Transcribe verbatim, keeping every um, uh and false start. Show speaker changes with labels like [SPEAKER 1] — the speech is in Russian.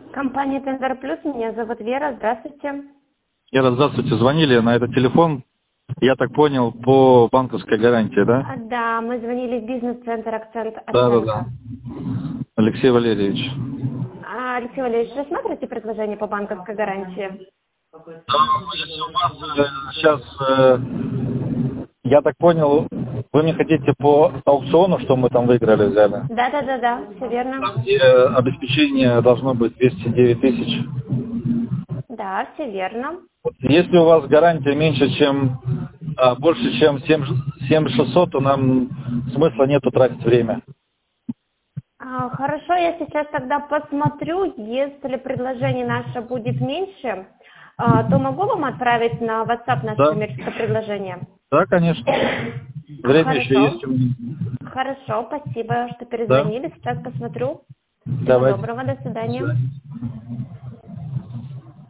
[SPEAKER 1] Компания Тендер Плюс, меня зовут Вера, здравствуйте.
[SPEAKER 2] Вера, здравствуйте. Звонили на этот телефон, я так понял, по банковской гарантии, да?
[SPEAKER 1] А, да, мы звонили в бизнес-центр «Акцент
[SPEAKER 2] Да, да,
[SPEAKER 1] Оценка».
[SPEAKER 2] да. Алексей Валерьевич.
[SPEAKER 1] А, Алексей Валерьевич, рассматриваете предложение по банковской гарантии?
[SPEAKER 2] Сейчас, э, я так понял, вы мне хотите по аукциону, что мы там выиграли, взяли?
[SPEAKER 1] Да, да, да, да, все верно.
[SPEAKER 2] Где обеспечение должно быть двести девять тысяч.
[SPEAKER 1] Да, все верно.
[SPEAKER 2] Вот если у вас гарантия меньше, чем а, больше, чем семь тысяч шестьсот, то нам смысла нету тратить время.
[SPEAKER 1] А, хорошо, я сейчас тогда посмотрю, если предложение наше будет меньше, а, то могу вам отправить на WhatsApp наше
[SPEAKER 2] Да,
[SPEAKER 1] коммерческое предложение?
[SPEAKER 2] да, конечно.
[SPEAKER 1] А,
[SPEAKER 2] Время еще
[SPEAKER 1] хорошо.
[SPEAKER 2] есть у меня.
[SPEAKER 1] Хорошо, спасибо, что
[SPEAKER 2] Да,
[SPEAKER 1] перезвонили. Сейчас посмотрю. Всего
[SPEAKER 2] давайте.
[SPEAKER 1] доброго, до
[SPEAKER 2] До
[SPEAKER 1] свидания.
[SPEAKER 2] свидания.